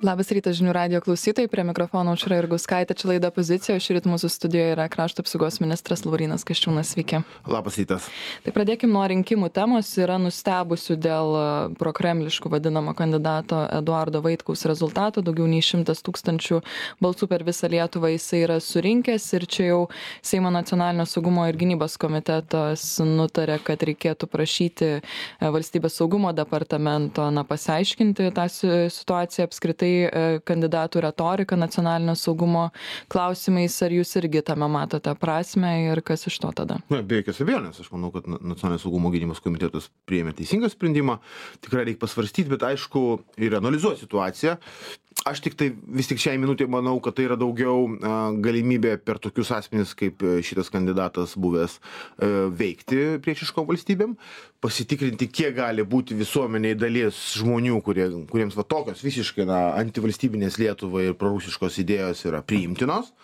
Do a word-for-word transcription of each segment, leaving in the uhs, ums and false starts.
Labas rytas žinių radijo klausytojai, prie mikrofono Aušra Jurgauskaitė, čia laida Pozicija, o šįryt mūsų studijoje yra krašto apsaugos ministras Laurynas Kasčiūnas. Sveiki. Labas rytas. Tai pradėkim nuo rinkimų temos. Yra nustebusių dėl prokremliškų vadinamo kandidato Eduardo Vaitkaus rezultato. Daugiau nei šimtas tūkstančių balsų per visą Lietuvą jisai yra surinkęs ir čia jau Seimo nacionalinio saugumo ir gynybos komitetas nutarė, kad reikėtų prašyti valstybės saugumo departamento na, pasiaiškinti tą situaciją apskritai kandidatų retorika nacionalinio saugumo klausimais, ar jūs irgi tame matote prasmę ir kas iš to tada? Na, be jokios abejonės, aš manau, kad nacionalinio saugumo gynybos komitetas priėmė teisingą sprendimą, tikrai reikia pasvarstyti, bet aišku ir analizuoti situaciją. Aš tik tai vis tik šiai minutė manau, kad tai yra daugiau a, galimybė per tokius asmenis, kaip šitas kandidatas buvęs a, veikti priešiškom valstybėm, pasitikrinti, kiek gali būti visuomeniai dalies žmonių, kurie, kuriems va tokios visiškai na, antivalstybinės Lietuvai ir prorusiškos idėjos yra priimtinos.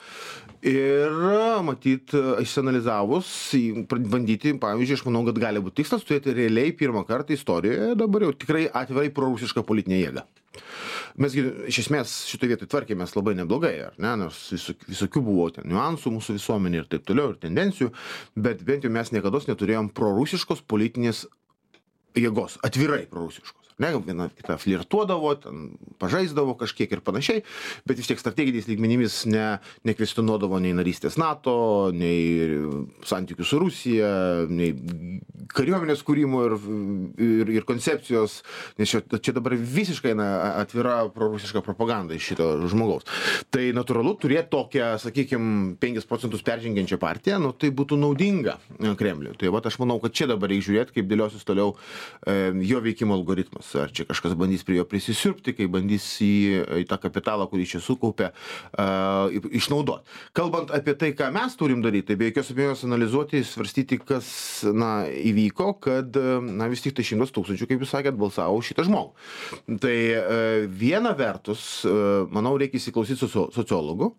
Ir matyt, išsianalizavus, bandyti, pavyzdžiui, aš manau, kad gali būti tikslas turėti realiai pirmą kartą istorijoje dabar jau tikrai atvirai prorusišką politinę jėgą. Mes iš esmės šitoje vietoje tvarkėmės labai neblogai, ar ne, nors visokių, visokių buvo ten niuansų mūsų visuomenė ir taip toliau, ir tendencijų, bet bent jau mes niekados neturėjom prorusiškos politinės jėgos, atvirai prorusiškos. Ne, viena kita flirtuodavo, ten pažaisdavo kažkiek ir panašiai, bet vis tiek strateginiais lygmenimis ne, nekvestionuodavo nei narystės NATO, nei santykių su Rusija, nei kariuomenės kūrimo ir, ir, ir koncepcijos, nes čia, čia dabar visiškai na, atvira prorusiška propaganda iš šito žmogaus. Tai natūralu turėti tokią, sakykime, penkis procentus peržengiančią partiją, nu, tai būtų naudinga Kremliui. Tai va, aš manau, kad čia dabar reikia žiūrėti, kaip dėliosis toliau e, jo veikimo algoritmas. Ar čia kažkas bandys prie jo prisisiurbti, kai bandys į, į tą kapitalą, kurį čia sukaupė, uh, išnaudoti. Kalbant apie tai, ką mes turim daryti, tai be jokios abejonės analizuoti, svarstyti, kas na, įvyko, kad na, vis tik tai šimtas tūkstančių, kaip jūs sakėt, balsavo šitą žmogų. Tai uh, viena vertus, uh, manau, reikia įsiklausyti socio sociologų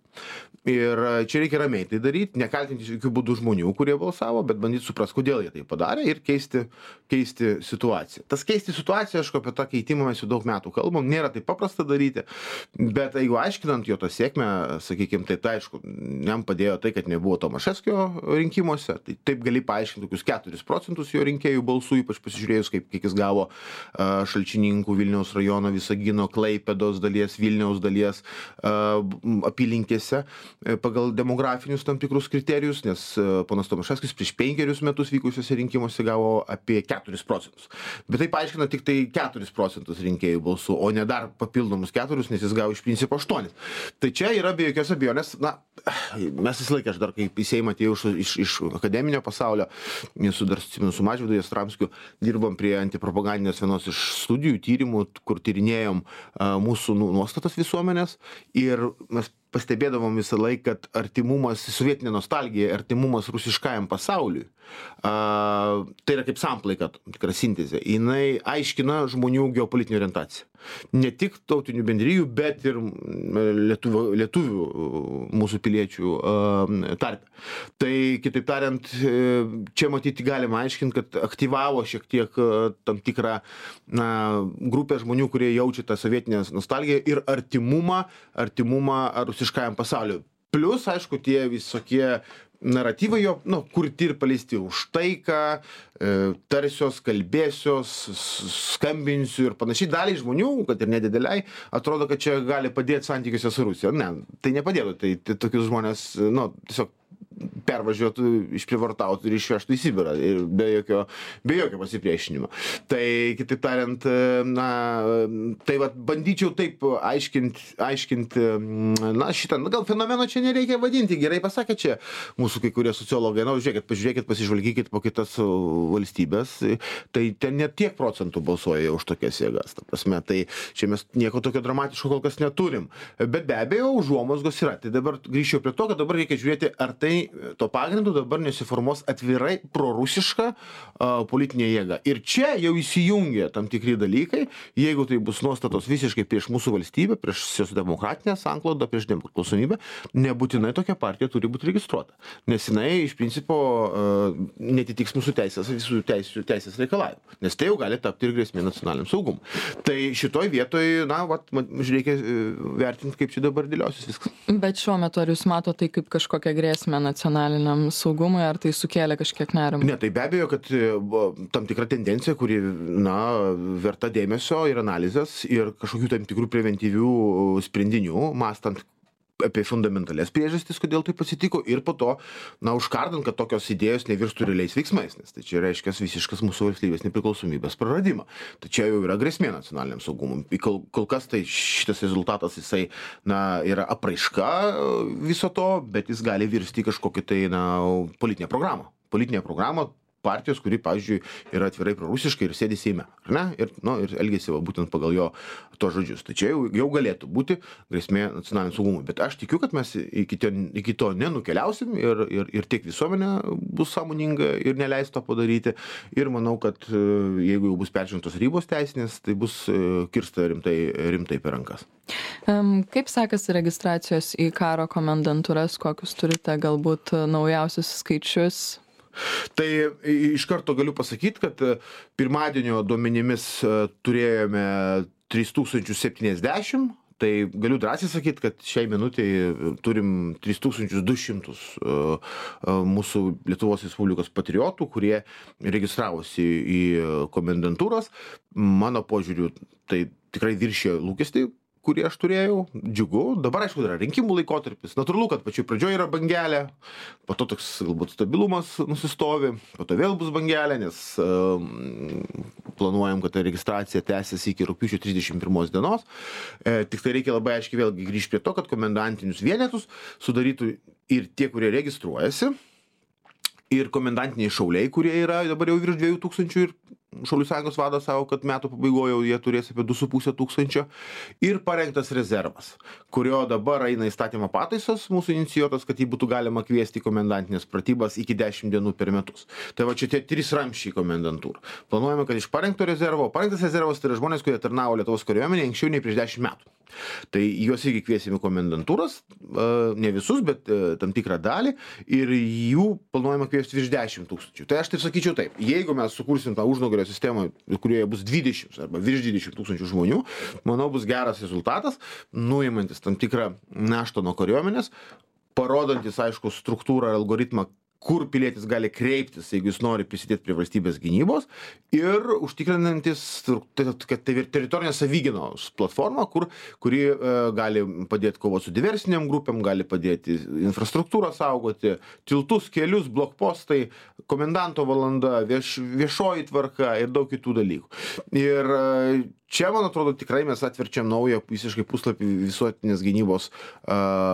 ir uh, čia reikia ramiai tai daryti, nekaltinti jokių būdų žmonių, kurie balsavo, bet bandyti suprasti, kodėl jie tai padarė ir keisti, keisti situaciją. Tas keisti situaciją, aš apie tą keitimą mes jau daug metų kalbam, nėra taip paprasta daryti, bet jeigu aiškinant jo tą sėkmę, sakykime, tai, tai aišku, jam padėjo tai, kad nebuvo Tomaševskio rinkimuose, tai taip gali paaiškinti tokius keturis procentus jo rinkėjų balsų, ypač pasižiūrėjus, kaip kiek jis gavo uh, Šalčininkų, Vilniaus rajono, Visagino, Klaipėdos dalies, Vilniaus dalies uh, apylinkėse uh, pagal demografinius tam tikrus kriterijus, nes uh, ponas Tomaševskis prieš penkerius metus vykusiuose rinkimuose gavo apie keturis procentus. Bet tai paaiškina tik tai keturis procentus rinkėjų balsų, o ne dar papildomus keturis, nes jis gavo iš principo aštuonis. Tai čia yra be jokios abejonės, na, mes visą laiką, aš dar kaip į Seimą atėjau iš, iš, iš akademinio pasaulio, su dar su, su Mažvydu Jastramskiu dirbom prie antipropagandinės vienos iš studijų, tyrimų, kur tyrinėjom a, mūsų nuostatas visuomenės ir mes pastebėdavom visą laiką, kad artimumas, sovietinė nostalgija, artimumas rusiškajam pasauliui, a, tai yra kaip samplaika, tikra sintezė, jinai aiškina žmonių geopolitinę orientaciją. Ne tik tautinių bendrijų, bet ir lietuvių, lietuvių mūsų piliečių a, tarpe. Tai, kitaip tariant, čia matyti galima aiškinti, kad aktyvavo šiek tiek tam tikrą na, grupę žmonių, kurie jaučia tą sovietinę nostalgiją ir artimumą, artimumą rusiškajam pasauliu. Plius, aišku, tie visokie naratyvai jo, nu, kurti ir paleisti už taiką, e, tarsios, kalbėsios, skambinsiu ir panašiai. Daliai žmonių, kad ir nedideliai, atrodo, kad čia gali padėti santykiuose su Rusija. Ne, tai nepadėtų. Tai, tai tokius žmonės, nu, tiesiog pervažiuotų, išprivartautų ir išvežtų į Sibirą ir be jokio, be jokio pasipriešinimo. Tai, kitaip tariant, na, tai vat bandyčiau taip aiškinti, aiškinti, na, šitą, na, gal fenomeno čia nereikia vadinti, gerai pasakė čia mūsų kai kurie sociologai, na, žiūrėkit, pažiūrėkit, pasižvalgykit po kitas valstybės, tai ten net tiek procentų balsuoja už tokias jėgas, ta prasme, tai čia mes nieko tokio dramatiško kol kas neturim, bet be abejo, užuomazgos yra. Tai dabar grįžčiau prie to, kad dabar reikia žiūrėti, ar tai to pagrindu dabar nesiformuos atvirai prorusiška uh, politinė jėga. Ir čia jau įsijungia tam tikri dalykai, jeigu tai bus nuostatos visiškai prieš mūsų valstybę, prieš demokratinę sanklodą, prieš nepriklausomybę, nebūtinai tokia partija turi būti registruota. Nes jinai iš principo uh, netitiks mūsų teisės, visų teisės, teisės reikalavimų. Nes tai jau gali tapti ir grėsmė nacionaliniam saugumui. Tai šitoj vietoj, na, vat, reikia vertinti, kaip čia dabar dėliosis viskas. Bet šiuo metu ar jūs mato tai kaip kažkokią grėsmę nacionaliniam saugumui, ar tai sukėlė kažkiek nerimą? Ne, tai be abejo, kad tam tikra tendencija, kuri, na, verta dėmesio ir analizės ir kažkokių tam tikrų preventyvių sprendinių, mąstant apie fundamentalias priežastis, kodėl taip atsitiko, ir po to, na, užkardant, kad tokios idėjos nevirstų realiais veiksmais, nes tai čia reiškia visiškas mūsų valstybės nepriklausomybės praradimą. Tai čia jau yra grėsmė nacionaliniam saugumui. Kol, kol kas tai šitas rezultatas, jisai, na, yra apraiška viso to, bet jis gali virsti kažkokį tai, na, politinę programą. Politinę programą partijos, kuri, pavyzdžiui, yra atvirai prorusiška ir sėdi Seime, ar ne? Ir, nu, ir elgėsi va, būtent pagal jo to žodžius. Tai čia jau, jau galėtų būti grėsmė nacionaliniam saugumui. Bet aš tikiu, kad mes iki to, iki to nenukeliausim ir, ir, ir tiek visuomenė bus sąmoninga ir neleis to padaryti. Ir manau, kad jeigu jau bus peržengtos ribos teisinės, tai bus kirsta rimtai, rimtai per rankas. Kaip sekasi registracijos į karo komendantūras? Kokius turite galbūt naujausius skaičius? Tai iš karto galiu pasakyti, kad pirmadienio duomenimis turėjome tris tūkstančius septyniasdešimt, tai galiu drąsiai sakyti, kad šiai minutėje turim tris tūkstančius du šimtus mūsų Lietuvos Respublikos patriotų, kurie registravosi į komendantūras. Mano požiūriu, tai tikrai viršė lūkestį, kurį aš turėjau, džiugu. Dabar, aišku, yra rinkimų laikotarpis. Natūralu, kad pačioj pradžioje yra bangelė, po to toks galbūt stabilumas nusistovi, po to vėl bus bangelė, nes um, planuojam, kad ta registracija tęsiasi iki rugpjūčio trisdešimt pirmos dienos. E, tik tai reikia labai aiškiai vėlgi grįžti prie to, kad komendantinius vienetus sudarytų ir tie, kurie registruojasi, ir komendantiniai šauliai, kurie yra dabar jau virš dviejų tūkstančių, ir Šaulių sąjungos vadas savo, kad metų pabaigoje jie turės apie du su puse tūkstančio, ir parengtas rezervas, kurio dabar eina įstatymo pataisos mūsų inicijuotas, kad jį būtų galima kviesti į komendantinės pratybas iki dešimt dienų per metus. Tai va čia tie trys ramščiai komendantūrų. Planuojame, kad iš parengto rezervo, parengtas rezervas tai yra žmonės, kurie tarnavo Lietuvos kariuomenėje anksčiau nei prieš dešimt metų. Tai juos irgi kviesime komendantūras, ne visus, bet tam tikrą dalį, ir jų planuojama kviesti virš dešimt tūkstančių. Tai aš taip sakyčiau taip, jeigu mes sukursim tą užnugario sistemą, kurioje bus dvidešimt arba virš dvidešimt tūkstančių žmonių, manau, bus geras rezultatas, nuimantis tam tikrą naštą nuo kariuomenės, parodantis, aišku, struktūrą ir algoritmą, kur pilietis gali kreiptis, jeigu jis nori prisidėti prie valstybės gynybos, ir užtikrinantis, kad tai teritorinė savigynos platforma, kur, kuri e, gali padėti kovoti su diversiniam grupėm, gali padėti infrastruktūrą saugoti, tiltus, kelius, blokpostai, komendanto valanda, vieš, viešoji tvarka ir daug kitų dalykų. Ir čia, man atrodo, tikrai mes atverčiam naują visiškai puslapį visuotinės gynybos uh,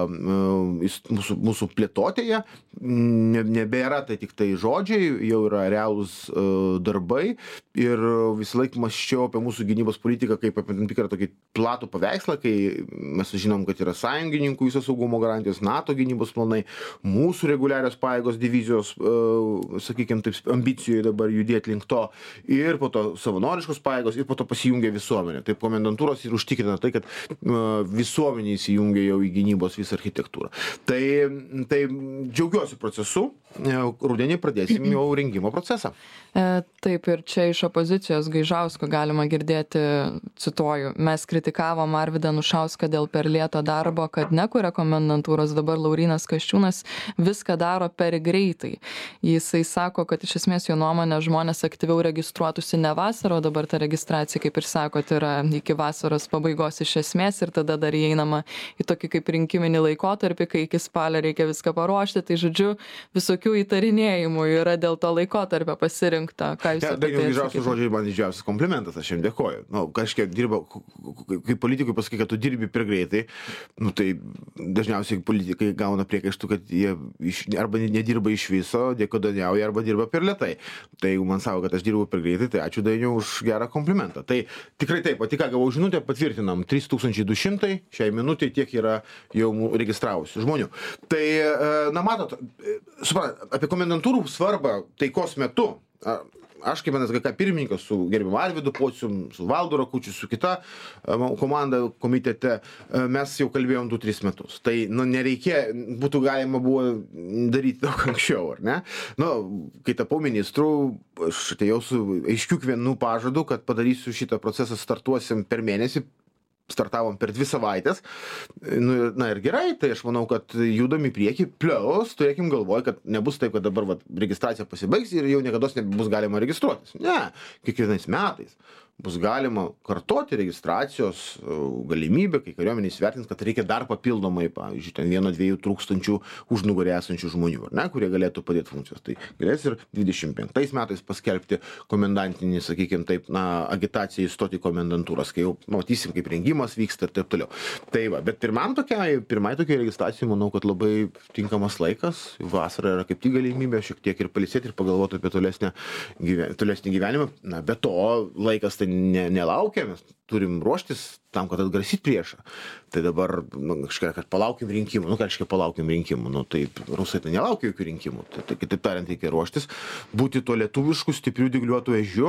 mūsų, mūsų plėtotėje. Ne, nebėra tai tik tai žodžiai, jau yra realūs uh, darbai, ir visą laiką mąsčiau apie mūsų gynybos politiką kaip apie tam tikrą tokį platų paveikslą, kai mes žinom, kad yra sąjungininkų viso saugumo garantijos, NATO gynybos planai, mūsų reguliarios pajėgos divizijos, uh, sakykime, taip, ambicijoje dabar judėti link to, ir po to savanoriškos pajėgos, ir po to pasijungia visuomenė. Taip, komendantūros ir užtikrina tai, kad uh, visuomenė įsijungia jau į gynybos visą architektūrą. Tai, tai džiaugiuosi procesu, rudenį pradėsim jau rengimo procesą. E, taip, ir čia iš opozicijos Gaižausko galima girdėti, cituoju, mes kritikavom Arvydą Anušauską dėl per lėto darbo, kad nekuria komendantūros, dabar Laurynas Kasčiūnas viską daro per greitai. Jisai sako, kad iš esmės jo nuomonė žmonės aktyviau registruotųsi ne vasarą, o dabar ta registracija, kaip ir sakot, yra iki vasaros pabaigos iš esmės, ir tada dar įeinama į tokį kaip rinkiminį laikotarpį, kai iki spalio reikia viską paruošti. Tai žodžiu, visokių įtarinėjimų yra dėl to laikotarpio pasirinkta. Ką jūs ja, apie tai sakėte? Žodžiai man didžiausias komplimentas, aš jam dėkoju. Nu, kažkiek dirba, kai politikui pasakai, kad tu dirbi per greitai, nu, tai dažniausiai politikai gauna priekaištų, kad jie iš, arba nedirba iš viso, dėkodaniauja, arba dirba per lėtai. Tai jeigu man sako, kad aš dirbu per greitai, tai ačiū Dainiau už gerą komplimentą. Tai Tikrai taip, o tik ką gavau žinutę, patvirtinam, trys tūkstančiai du šimtai, šiai minutė tiek yra jau registravusių žmonių. Tai, na matot, suprantat, apie komendantūrų svarbą taikos metu, aš kaip N S G K pirmininkas su gerbiamu Arvydu Pocium, su Valdu Rakučiu, su kita komanda komitete, mes jau kalbėjom du tris metus. Tai, nu, nereikia, būtų galima buvo daryti daug anksčiau, ar ne? Nu, kai tapau ministru, aš atėjau su aiškiu vienų pažadu, kad padarysiu šitą procesą, startuosim per mėnesį, startavom per dvi savaitės. Nu, na ir gerai, tai aš manau, kad judam į priekį, plius turėkim galvoj, kad nebus taip, kad dabar va, registracija pasibaigs ir jau niekados nebus galima registruotis. Ne, kiekvienais metais bus galima kartoti registracijos galimybę, kai kariuomenė įsivertins, kad reikia dar papildomai, pavyzdžiui, ten vieno dviejų tūkstančių už nugarį esančių žmonių, ar ne, kurie galėtų padėti funkcijos. Tai galės ir dvidešimt penktais metais paskelbti komendantinį, sakykime taip, na, agitaciją įstoti į komendantūras, kai jau matysim, kaip rengimas vyksta ir taip toliau. Tai va, bet pirmam tokiai, pirmai tokiai registracijai, manau, kad labai tinkamas laikas, vasara yra kaip tik galimybė šiek tiek ir pailsėti ir pagalvoti apie tolesnę, tolesnį gyvenimą. Na, be to, laikas tai ne, nelaukia, mes turim ruoštis tam, kad atgrasyti priešą. Tai dabar, nu, kažkaip, kad palaukim rinkimų, nu, kažkaip palaukim rinkimų, nu, tai rusai tai nelaukia jokių rinkimų. Tai, tai kitaip tariant, reikia ruoštis, būti tuo lietuvišku, stipriu, dygliuotu ežiu,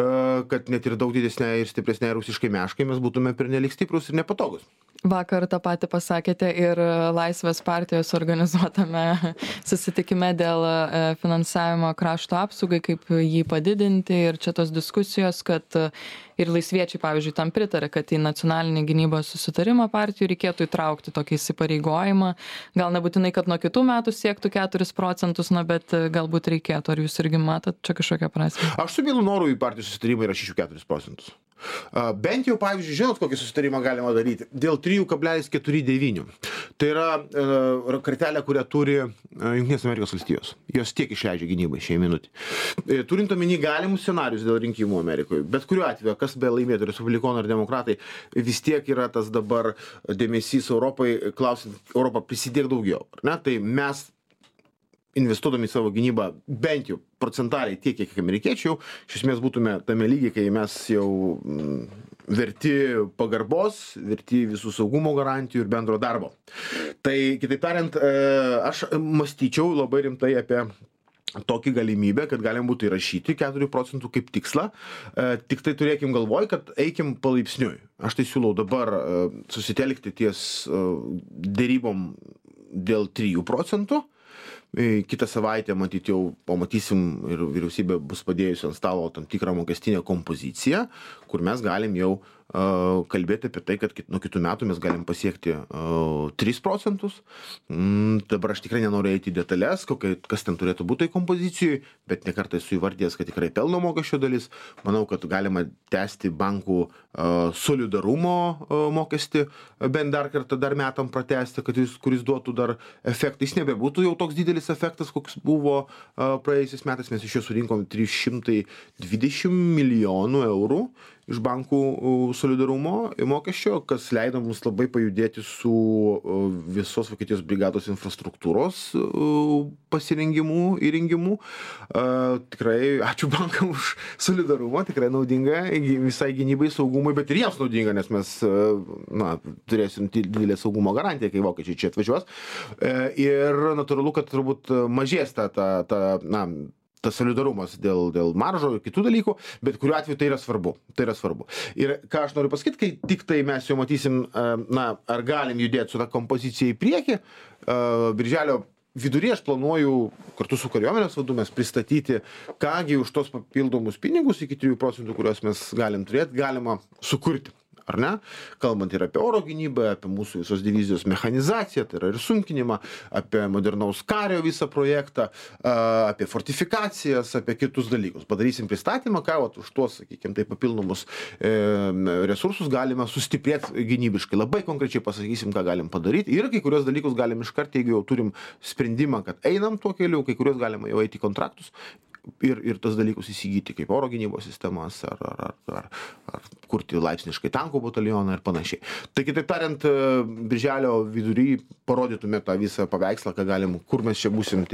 kad net ir daug didesnė ir stipresnė rusiškai meškai mes būtume pernelik stiprus ir nepatogus. Vakar tą patį pasakėte ir Laisvės partijos organizuotame susitikime dėl finansavimo krašto apsaugai, kaip jį padidinti, ir čia tos diskusijos, kad ir laisviečiai, pavyzdžiui, tam pritarė, kad į nacionalinį gynybos susitarimą partijų reikėtų įtraukti tokį įsipareigojimą. Gal nebūtinai, kad nuo kitų metų siektų keturis procentus, na, bet galbūt reikėtų. Ar jūs irgi matot čia kažkokią prasmę? Aš su mielu noru į partijų susitarimą įrašyčiau keturis procentus. Bent jau, pavyzdžiui, žinot, kokį susitarimą galima daryti? Dėl trijų kablelis keturi devyni. Tai yra uh, kartelė, kurią turi uh, Jungtinės Amerikos valstijos. Jos tiek išleidžia gynybai šiai minutį. E, turint omeny galimus scenarius dėl rinkimų Amerikoje, bet kuriuo atveju, kas be laimėtų, respublikonai ar demokratai, vis tiek yra tas dabar dėmesys Europai, klausint, Europą prisidėk daugiau. Ne? Tai mes investuodami į savo gynybą bent jau procentaliai tiek, kiek amerikiečių, iš esmės būtume tame lygiai, kai mes jau mm, verti pagarbos, verti visų saugumo garantijų ir bendro darbo. Tai, kitaip tariant, aš mąstyčiau labai rimtai apie tokį galimybę, kad galim būtų įrašyti keturių procentų kaip tikslą, tik tai turėkim galvoj, kad eikim palaipsniui. Aš tai siūlau dabar susitelkti ties dėrybom dėl trijų procentų. Kitą savaitę, matyt, jau pamatysim ir vyriausybė bus padėjusi ant stalo tam tikrą mokestinę kompoziciją, kur mes galim jau uh, kalbėti apie tai, kad kit, nuo kitų metų mes galim pasiekti uh, tris procentus. Mm, dabar aš tikrai nenoriu eiti į detalės, kokia, kas ten turėtų būti tai kompozicijai, bet nekartą esu įvardėjęs, kad tikrai pelno mokesčio dalis. Manau, kad galima tęsti bankų uh, solidarumo uh, mokestį, bent dar kartą dar metam pratęsti, kad jis, kuris duotų dar efektą. Jis nebebūtų jau toks didelis efektas, koks buvo uh, praėjusiais metais. Mes iš jo surinkom trys šimtai dvidešimt milijonų eurų iš bankų solidarumo mokesčio, kas leido mums labai pajudėti su visos Vokietijos brigados infrastruktūros pasirengimu, įrengimu. Tikrai ačiū bankam už solidarumą, tikrai naudinga visai gynybai, saugumui, bet ir jiems naudinga, nes mes na, turėsim didelę saugumo garantiją, kai vokiečiai čia atvažiuos. Ir natūralu, kad turbūt mažės ta, ta, ta na, tas solidarumas dėl, dėl maržo ir kitų dalykų, bet kuriuo atveju tai yra svarbu. Tai yra svarbu. Ir ką aš noriu pasakyti, kai tik tai mes jau matysim, na, ar galim judėti su tą kompoziciją į priekį, birželio viduryje aš planuoju kartu su kariuomenės vadu mes pristatyti, kągi už tos papildomus pinigus iki trijų procentų, kuriuos mes galim turėti, galima sukurti. Ar ne? Kalbant ir apie oro gynybą, apie mūsų visos divizijos mechanizaciją, tai yra ir sunkinimą, apie modernaus kario visą projektą, apie fortifikacijas, apie kitus dalykus. Padarysim pristatymą, ką vat, už tuos, sakykime, tai papildomus e, resursus galime sustiprėti gynybiškai. Labai konkrečiai pasakysim, ką galim padaryti. Ir kai kurios dalykus galim iškart, jeigu jau turim sprendimą, kad einam tuo keliu, kai kurios galima jau eiti į kontraktus. Ir, ir tas dalykus įsigyti kaip oro gynybos sistemas ar, ar, ar, ar kurti laipsniškai tankų batalioną ir panašiai. Tai kitaip tariant, birželio vidury parodytume tą visą paveikslą, ką galim, kur mes čia būsim tie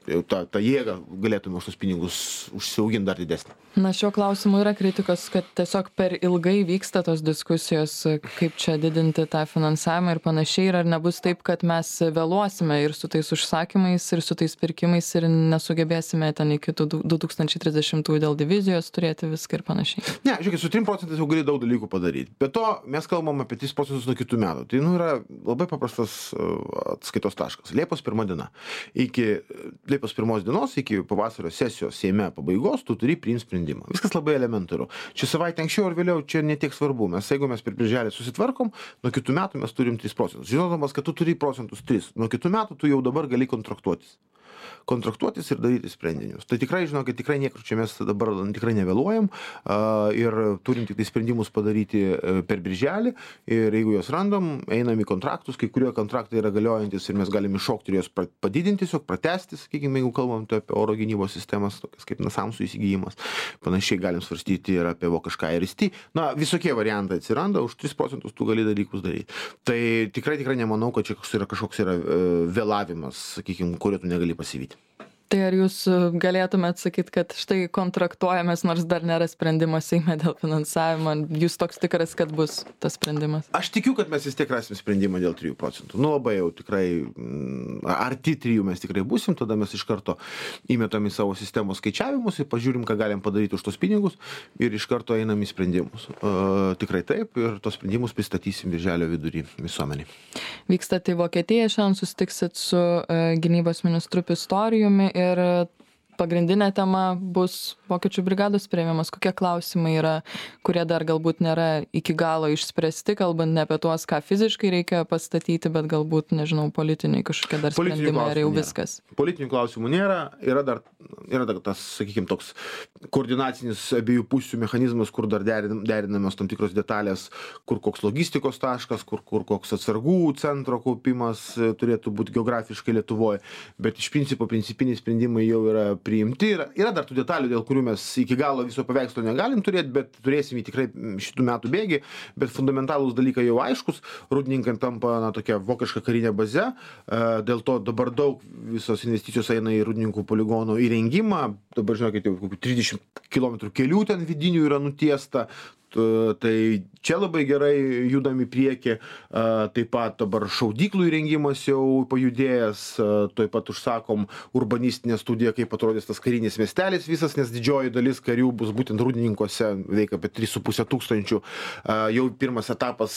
tą, tą jėgą galėtume už tos pinigus užsiauginti dar didesnį. Na, šiuo klausimu yra kritikos, kad tiesiog per ilgai vyksta tos diskusijos, kaip čia didinti tą finansavimą ir panašiai, ir ar nebus taip, kad mes vėluosime ir su tais užsakymais, ir su tais pirkimais, ir nesugebėsime ten iki du tūkstančiai trisdešimtųjų dėl divizijos turėti viską ir panašiai. Ne, žiūrėkit, su trim procentais jau gali daug dalykų padaryti. Be to, mes kalbam apie tris procentus nuo kitų metų. Tai nu, yra labai paprastas atskaitos taškas. Liepos pirma diena. Iki Liepos pirmos dienos, iki pavasario sesijos Seime pabaigos, tu turi priimti sprendimą. Viskas labai elementaru. Čia savaitę anksčiau ar vėliau, čia netiek svarbu. Mes, jeigu mes per birželį susitvarkom, nuo kitų metų mes turim tris procentus. Žinodamas, kad tu turi procentus tris, nuo kitų metų tu jau dabar gali kontraktuotis. kontraktuotis ir daryti sprendinius. Tai tikrai, žinokit, tikrai niekur čia mes dabar tikrai nevėluojam ir turim tik tai sprendimus padaryti per birželį ir jeigu juos randam, einam į kontraktus, kai kurie kontraktai yra galiojantis ir mes galim iššokti ir juos padidinti, tiesiog pratęsti, sakykime, jeigu kalbam apie oro gynybos sistemas, tokias kaip nasamsų įsigijimas, panašiai galim svarstyti ir apie vokišką R S T. Na, visokie variantai atsiranda, už tris procentus tu gali dalykus daryti. Tai tikrai, tikrai nemanau, kad čia yra kažkoks yra vėlavimas, sakykime, kurio tu negali pasivyti. Tai ar jūs galėtumėt sakyti, kad štai kontraktuojamės, nors dar nėra sprendimo Seime dėl finansavimo, jūs toks tikras, kad bus tas sprendimas? Aš tikiu, kad mes vis tiek rasim sprendimą dėl trijų procentų. Nu labai jau tikrai, arti trijų mes tikrai būsim, tada mes iš karto įmetam į savo sistemos skaičiavimus ir pažiūrim, ką galim padaryti už tos pinigus ir iš karto einam į sprendimus. Uh, tikrai taip ir tos sprendimus pristatysim birželio vidury visuomenį. Vykstate į Vokietiją, šiandien susitiksit su uh, gynybos ministru Pistorijumi. Ir pagrindinė tema bus vokiečių brigados priėmimas. Kokie klausimai yra, kurie dar galbūt nėra iki galo išspręsti, kalbant ne apie tuos, ką fiziškai reikia pastatyti, bet galbūt, nežinau, politiniai kažkokie dar sprendimai, ar jau nėra. Viskas. Politinių klausimų nėra. Yra dar, yra dar tas, sakykime, toks koordinacinis abiejų pusių mechanizmas, kur dar derinamos tam tikros detalės, kur koks logistikos taškas, kur, kur koks atsargų centro kaupimas turėtų būti geografiškai Lietuvoje. Bet iš principo principiniai sprendimai jau yra priimti. Yra, yra dar tų detalių, dėl kurių mes iki galo viso paveikslo negalim turėti, bet turėsim jį tikrai šitų metų bėgį, bet fundamentalūs dalykai jau aiškus. Rūdninkai tampa na, tokia vokiška karinė baze, dėl to dabar daug visos investicijos eina į Rūdninkų poligono įrengimą, dabar žinokit, jau kokių trisdešimt kilometrų kelių ten vidinių yra nutiesta. Tai čia labai gerai judam į priekį, taip pat dabar šaudyklų įrengimas jau pajudėjęs, taip pat užsakom urbanistinę studiją, kaip atrodys tas karinis miestelis visas, nes didžioji dalis karių bus būtent Rūdninkuose, veik apie tris su puse tūkstančių. Jau pirmas etapas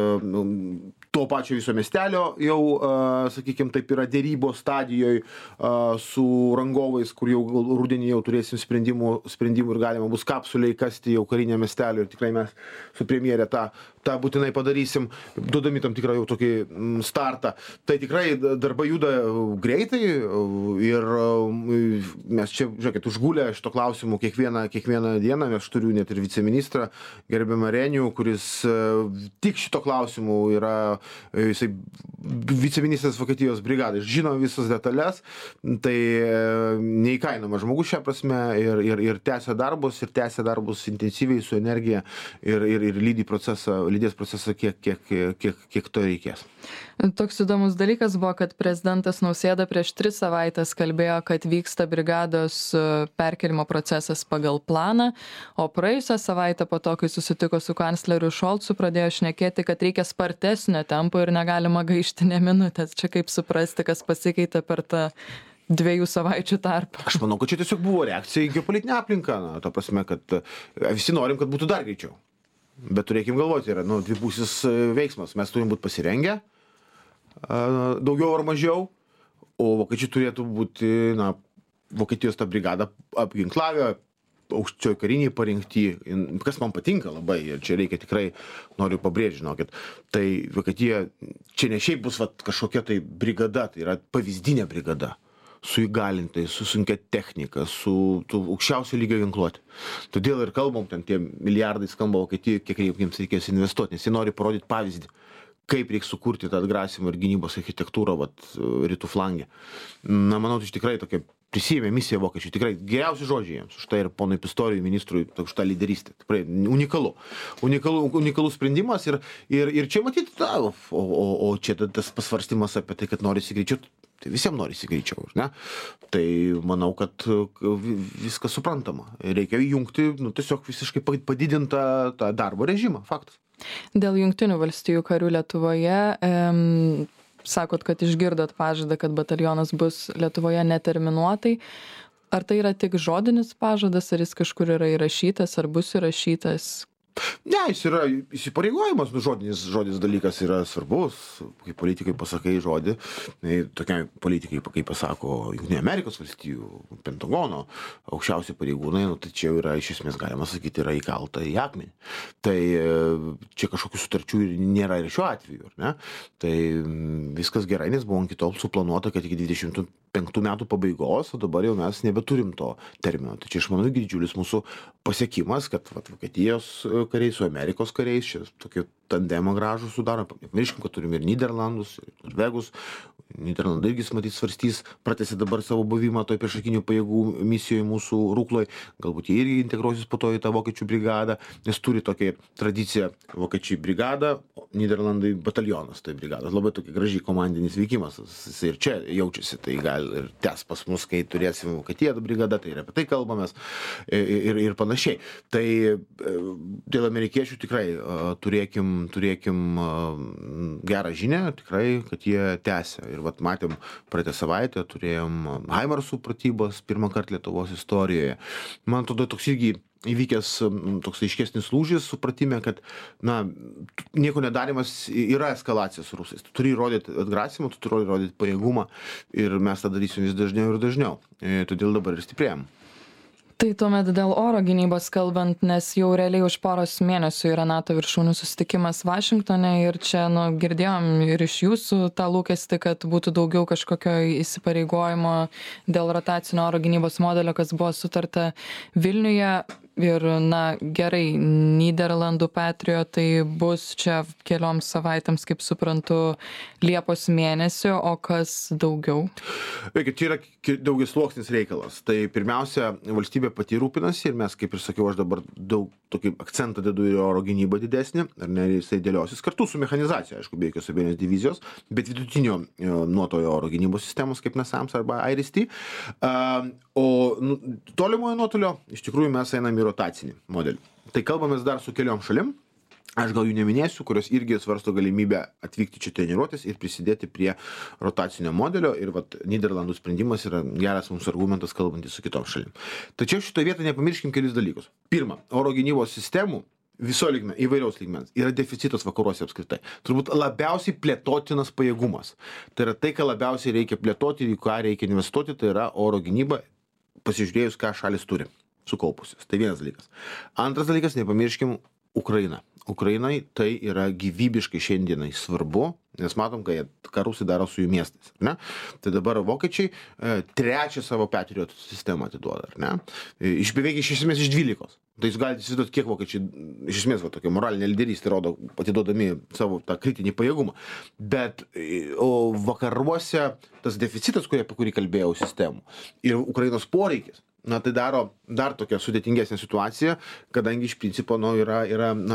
to pačio viso miestelio jau, sakykime, taip yra dėrybos stadijoje su rangovais, kur jau rudenį jau turėsim sprendimų, sprendimų ir galima bus kapsuliai kasti jau karinę miestelį ir tikrai mes su premjerė tą, tą būtinai padarysim, duodami tam tikrą jau tokį startą. Tai tikrai darbai juda greitai ir mes čia, žiūrėkit, užgulę šito klausimų kiekvieną, kiekvieną dieną. Aš turiu net ir viceministrą gerbiamą Renių, kuris tik šito klausimų yra, jisai viceministras Vokietijos brigadai, žino visas detalės, tai neįkainomas žmogus šią prasme ir, ir, ir tęsia darbus, ir tęsia darbus intensyviai su energija. Ir, ir, ir lydi procesą, lydės procesą, kiek, kiek, kiek, kiek to reikės. Toks įdomus dalykas buvo, kad prezidentas Nausėda prieš tris savaitės kalbėjo, kad vyksta brigados perkelimo procesas pagal planą, o praėjusią savaitę po to, kai susitiko su kancleriu Šolcu, pradėjo šnekėti, kad reikia spartesnio tempo ir negalima gaišti ne minutės. Čia kaip suprasti, kas pasikeitė per tą dviejų savaičių tarpą. Aš manau, kad čia tiesiog buvo reakcija į geopolitinę aplinką. Na, ta prasme, kad visi norim, kad būtų dar greičiau. Bet turėkim galvoti, yra nu, dvipusis veiksmas. Mes turim būti pasirengę, daugiau ar mažiau, o vokiečiai turėtų būti, na, Vokietijos tą brigadą apginklavę, aukščioj kariniai parinkti, kas man patinka labai ir čia reikia tikrai, noriu pabrėžti, žinokit, tai Vokietija čia ne šiaip bus vat, kažkokia tai brigada, tai yra pavyzdinė brigada. Su įgalintais, su sunkia technika, su aukščiausio lygio ginkluoti. Todėl ir kalbam, ten tie milijardai skamba Vokietijai, kiek jiems reikės investuoti, nes jie nori parodyti pavyzdį, kaip reikia sukurti tą atgrasymą ir gynybos architektūrą vat, rytų flangė. Na, manau, tai tikrai tokia prisijėmė misija vokiečių, tikrai geriausi žodžiai jiems, už tai ir ponui Pistorijui, ministrui, už tą lyderystę. Tikrai unikalu. Unikalu, unikalus sprendimas ir, ir, ir čia matyti, ta, o, o, o čia tas pasvarstymas apie tai, kad norisi greičiau. Tai visiems norisi greičiau, ne? Tai manau, kad viskas suprantama. Reikia įjungti, nu, tiesiog visiškai padidintą tą darbo režimą, faktas. Dėl Jungtinių valstijų karių Lietuvoje, em, sakot, kad išgirdot pažadą, kad batalionas bus Lietuvoje neterminuotai. Ar tai yra tik žodinis pažadas, ar jis kažkur yra įrašytas, ar bus įrašytas? Ne, jis yra įsipareigojimas, nu, žodinis, žodis dalykas yra svarbus, kai politikai pasakai žodį, tokiai politikai, kai pasako Jungtinių Amerikos valstijų, Pentagono, aukščiausi pareigūnai, nu, tai čia yra, iš esmės, galima sakyti, yra įkalta į akmenį. Tai čia kažkokių sutarčių nėra ir šiuo atveju, ar ne? Tai viskas gerai, nes buvo iki tol suplanuota, kad iki dvidešimt penktų metų pabaigos, o dabar jau mes nebeturim to termino. Tai čia, aš manau, didžiulis mūsų pasiekimas, kad vat, Vokietijos kariai su Amerikos kariais, čia tokį tandemą gražų sudaro. Nepamirškim, kad turim ir Nyderlandus, ir Norvegus. Nyderlandai irgi, matyt, svarstys, pratęsė dabar savo buvimą toj priešakinių pajėgų misijoje mūsų Rukloj. Galbūt jie irgi integruosis po to į tą vokiečių brigadą, nes turi tokią tradiciją vokiečiai brigada, Nyderlandai batalionas, tai brigadas. Labai tokia gražiai komandinis veikimas. Jis ir čia jaučiasi, tai gal ir tęs pas mus, kai turėsim Vokietiją brigadą, tai ir apie tai kalbamės ir, ir, ir panašiai. Tai dėl amerikiečių tikrai turėkim, turėkim gerą žinią, tikrai, kad jie tęsia. Ir vat matėm praeitą savaitę, turėjom Haimarsų pratybas pirmą kartą Lietuvos istorijoje. Man atrodo, toks irgi įvykęs toks aiškesnis lūžis supratime, kad, na, nieko nedarimas yra eskalacija su rusais. Tu turi įrodyti atgrasimą, tu turi įrodyti pajėgumą ir mes tą darysim vis dažniau ir dažniau. E, todėl dabar ir stiprėjam. Tai tuomet dėl oro gynybos kalbant, nes jau realiai už poros mėnesių yra NATO viršūnių susitikimas Vašingtone ir čia, nu, girdėjom ir iš jūsų tą lūkestį, kad būtų daugiau kažkokio įsipareigojimo dėl rotacinio oro gynybos modelio, kas buvo sutarta Vilniuje. Ir, na, gerai, Nyderlandų Patriotai bus čia kelioms savaitėms, kaip suprantu, Liepos mėnesio, o kas daugiau? Veikia, čia yra daugiasluoksnis reikalas. Tai pirmiausia, valstybė pati rūpinasi ir mes, kaip ir sakiau, aš dabar daug tokį akcentą dedu į oro gynybą didesnį, ar ne, jisai dėliosis kartu su mechanizacija, aišku, be jokios abejonės divizijos, bet vidutinio nuotolio oro gynybos sistemos, kaip NASAMS arba I R I S T. Uh, o nu, tolimojo nuotolio, iš tikrųjų, mes einame į rotacinį modelį. Tai kalbamės dar su keliom šalim. Aš gal jų neminėsiu, kurios irgi svarsto galimybę atvykti čia treniruotis ir prisidėti prie rotacinio modelio. Ir vat Nyderlandų sprendimas yra geras mums argumentas kalbantis su kitom šalim. Tačiau šitoje vietoje nepamirškim kelis dalykus. Pirma, oro gynybos sistemų viso lygmens, įvairiaus lygmens yra deficitas vakaruose apskritai. Turbūt labiausiai plėtotinas pajėgumas. Tai yra tai, ką labiausiai reikia plėtoti ir į ką reikia investuoti, tai yra oro gynyba, pasižiūrėjus, ką šalis turi sukaupusios. Tai vienas dalykas. Antras dalykas, nepamirškim Ukrainą. Ukrainai tai yra gyvybiškai šiandienai svarbu, nes matom, kai ką rusai daro su jų miestais, ne? Tai dabar vokiečiai e, trečią savo Patriot sistemą atiduoda, ar ne? E, iš beveik iš esmės iš dvylikos. Tai jūs galite įsivaizduoti, kiek vokiečiai iš esmės va, tokia moralinė lyderystė rodo, atiduodami savo tą kritinį pajėgumą. Bet o vakaruose tas deficitas, kurį, apie kurį kalbėjau, sistemų ir Ukrainos poreikis, na, tai daro dar tokią sudėtingesnę situaciją, kadangi iš principo, nu, yra, yra na,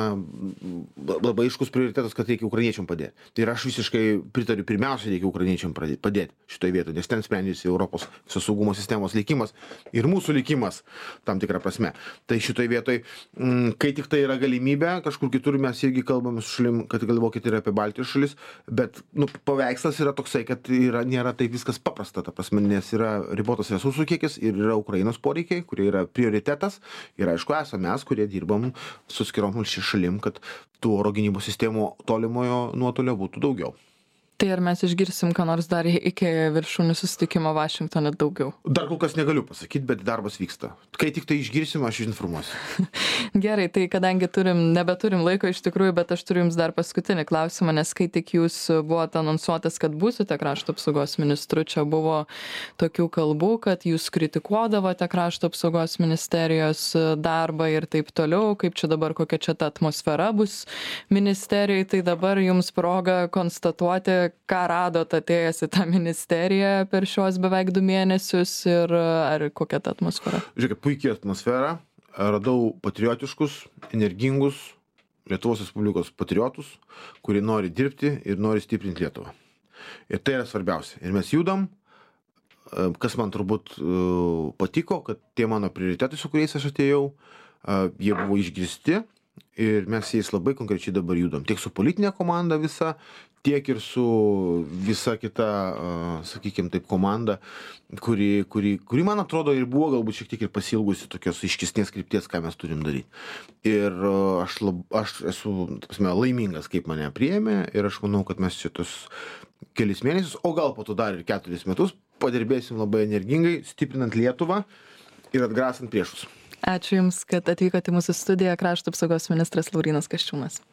labai aiškus prioritetas, kad reikia ukrainiečiam padėti. Tai ir aš visiškai pritariu, pirmiausia, reikia ukrainiečiam padėti šitoje vietoje, nes ten sprendžiasi Europos visos saugumo sistemos likimas ir mūsų likimas tam tikrą prasme. Tai šitoje vietoje, kai tik tai yra galimybė, kažkur kitur mes irgi kalbame su šalim, kad galvokite ir apie Baltijos šalis, bet nu, paveikslas yra toksai, kad yra, nėra taip viskas paprasta, ta prasme, nes yra ribotas resursų kiekis ir yra Ukrainos poreikiai, kurie yra prioritetas ir aišku esame mes, kurie dirbam su skirom šalim, kad tų oro gynybos sistemų tolimojo nuotolio būtų daugiau. Tai ar mes išgirsim, ką nors dar iki viršūnių susitikimo Vašingtone daugiau? Dar kol kas negaliu pasakyti, bet darbas vyksta. Kai tik tai išgirsim, aš informuosiu. Gerai, tai kadangi turim, nebeturim laiko iš tikrųjų, bet aš turiu jums dar paskutinį klausimą, nes kai tik jūs buvote anonsuotas, kad būsite krašto apsaugos ministru, čia buvo tokių kalbų, kad jūs kritikuodavote krašto apsaugos ministerijos darbą ir taip toliau, kaip čia dabar, kokia čia ta atmosfera bus ministerijoje, tai dabar jums proga konstatuoti, ką radot atėjęs į tą ministeriją per šios beveik du mėnesius ir ar kokia ta atmosfera? Žiūrėk, puikiai atmosfera. Radau patriotiškus, energingus Lietuvos Respublikos patriotus, kurie nori dirbti ir nori stiprinti Lietuvą. Ir tai yra svarbiausia. Ir mes judam, kas man turbūt patiko, kad tie mano prioritetai, su kuriais aš atėjau, jie buvo išgirsti ir mes jais labai konkrečiai dabar judam. Tiek su politinė komanda visa, tiek ir su visa kita, sakykime taip, komanda, kuri, kuri, kuri, man atrodo, ir buvo galbūt šiek tiek ir pasilgusi tokios aiškesnės krypties, ką mes turim daryti. Ir aš, lab, aš esu, prasme, laimingas, kaip mane priėmė, ir aš manau, kad mes šitus kelis mėnesius, o gal po to dar ir keturis metus, padirbėsim labai energingai, stiprinant Lietuvą ir atgrasant priešus. Ačiū Jums, kad atvykote į mūsų studiją, krašto apsaugos ministras Laurynas Kasčiūnas.